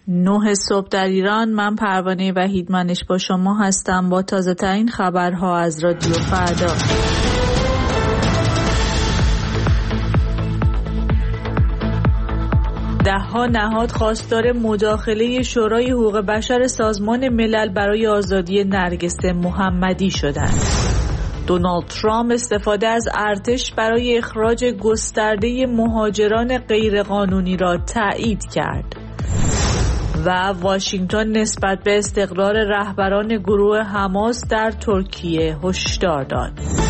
9 صبح در ایران. من پروانه وحیدمنش با شما هستم با تازه ترین خبرها از رادیو فردا. ده‌ها نهاد خواستار مداخله شورای حقوق بشر سازمان ملل برای آزادی نرگس محمدی شدند. دونالد ترامپ استفاده از ارتش برای اخراج گسترده مهاجران غیرقانونی را تایید کرد. و واشنگتن نسبت به استقرار رهبران گروه حماس در ترکیه هشدار داد.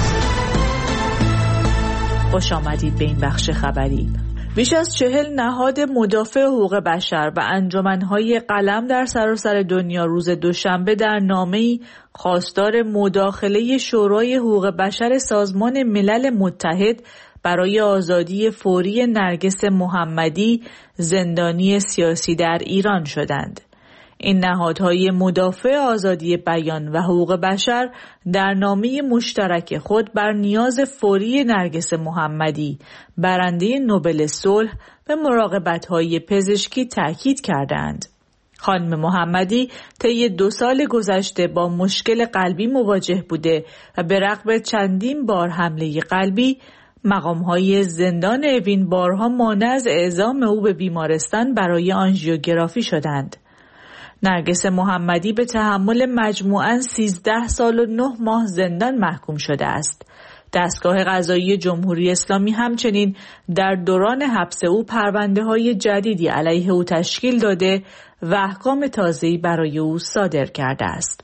خوش آمدید به این بخش خبری. بیش از 40 نهاد مدافع حقوق بشر و انجمن‌های قلم در سراسر دنیا روز دوشنبه در نامه‌ای خواستار مداخله شورای حقوق بشر سازمان ملل متحد برای آزادی فوری نرگس محمدی زندانی سیاسی در ایران شدند. این نهادهای مدافع آزادی بیان و حقوق بشر در نامه مشترک خود بر نیاز فوری نرگس محمدی برنده نوبل صلح به مراقبت‌های پزشکی تاکید کردند. خانم محمدی طی 2 سال گذشته با مشکل قلبی مواجه بوده و به رغم چندین بار حمله قلبی مقام‌های زندان اوین بارها مانع از اعزام او به بیمارستان برای آنژیوگرافی شدند. نرگس محمدی به تحمل مجموعاً 13 سال و 9 ماه زندان محکوم شده است. دستگاه قضایی جمهوری اسلامی همچنین در دوران حبس او پرونده‌های جدیدی علیه او تشکیل داده و احکام تازه‌ای برای او صادر کرده است.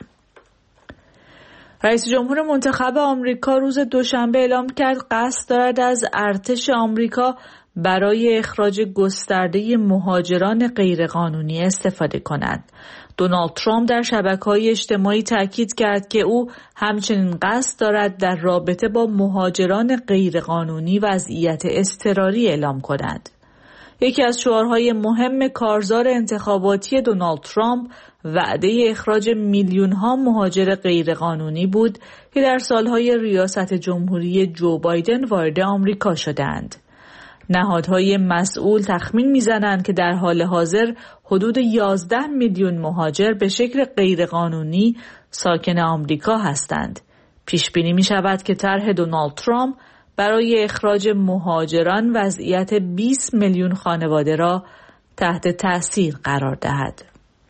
رئیس جمهور منتخب آمریکا روز دوشنبه اعلام کرد قصد دارد از ارتش آمریکا برای اخراج گسترده مهاجران غیرقانونی استفاده کند. دونالد ترامپ در شبکه‌های اجتماعی تاکید کرد که او همچنین قصد دارد در رابطه با مهاجران غیرقانونی وضعیت اضطراری اعلام کند. یکی از شعارهای مهم کارزار انتخاباتی دونالد ترامپ وعده اخراج میلیون‌ها مهاجر غیرقانونی بود که در سالهای ریاست جمهوری جو بایدن وارد آمریکا شدند. نهادهای مسئول تخمین می‌زنند که در حال حاضر حدود 11 میلیون مهاجر به شکل غیرقانونی ساکن آمریکا هستند. پیش بینی می‌شود که طرح دونالد ترامپ برای اخراج مهاجران وضعیت 20 میلیون خانواده را تحت تأثیر قرار دهد.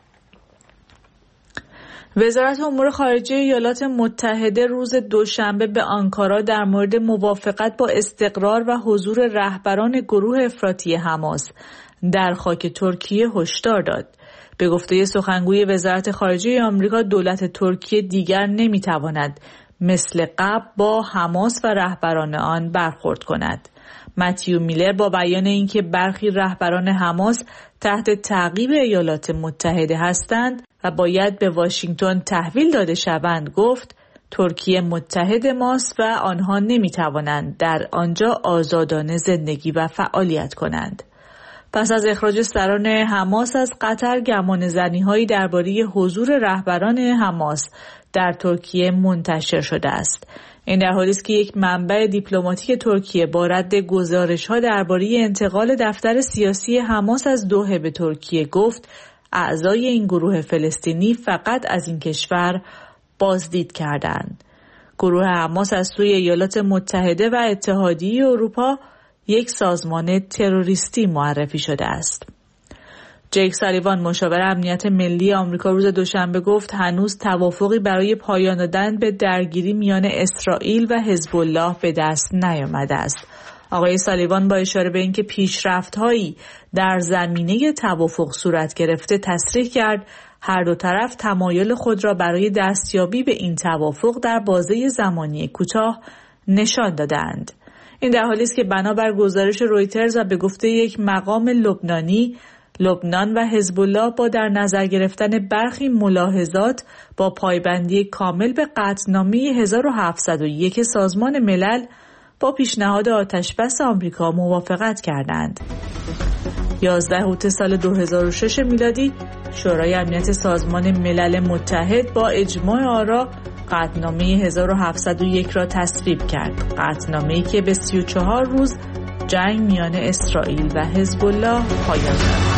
وزارت امور خارجه ایالات متحده روز دوشنبه به آنکارا در مورد موافقت با استقرار و حضور رهبران گروه افراطی حماس در خاک ترکیه هشدار داد. به گفته سخنگوی وزارت خارجه آمریکا، دولت ترکیه دیگر نمیتواند مثل قبل با حماس و رهبران آن برخورد کند. متیو میلر با بیان اینکه برخی رهبران حماس تحت تعقیب ایالات متحده هستند و باید به واشنگتن تحویل داده شوند گفت ترکیه متحد ماست و آنها نمیتوانند در آنجا آزادانه زندگی و فعالیت کنند. پس از اخراج سران حماس از قطر گمانه‌زنی‌هایی درباره حضور رهبران حماس در ترکیه منتشر شده است. این در حالی است که یک منبع دیپلماتیک ترکیه با رد گزارش‌ها درباره انتقال دفتر سیاسی حماس از دوحه به ترکیه گفت اعضای این گروه فلسطینی فقط از این کشور بازدید کردند. گروه حماس از سوی ایالات متحده و اتحادیه اروپا یک سازمان تروریستی معرفی شده است. جیک سالیوان مشاور امنیت ملی آمریکا روز دوشنبه گفت هنوز توافقی برای پایان دادن به درگیری میان اسرائیل و حزب الله به دست نیامده است. آقای سالیوان با اشاره به اینکه پیشرفت‌هایی در زمینه توافق صورت گرفته تصریح کرد هر دو طرف تمایل خود را برای دستیابی به این توافق در بازه زمانی کوتاه نشان دادند. این در حالی است که بنابر گزارش رویترز و به گفته یک مقام لبنانی، لبنان و حزب الله با در نظر گرفتن برخی ملاحظات با پایبندی کامل به قطعنامه 1701 سازمان ملل با پیشنهاد آتشبس آمریکا موافقت کردند. 11 اوت سال 2006 میلادی شورای امنیت سازمان ملل متحد با اجماع آرا قطعنامه 1701 را تصویب کرد. قطعنامه‌ای که به 34 روز جنگ میان اسرائیل و حزب الله پایان یافت.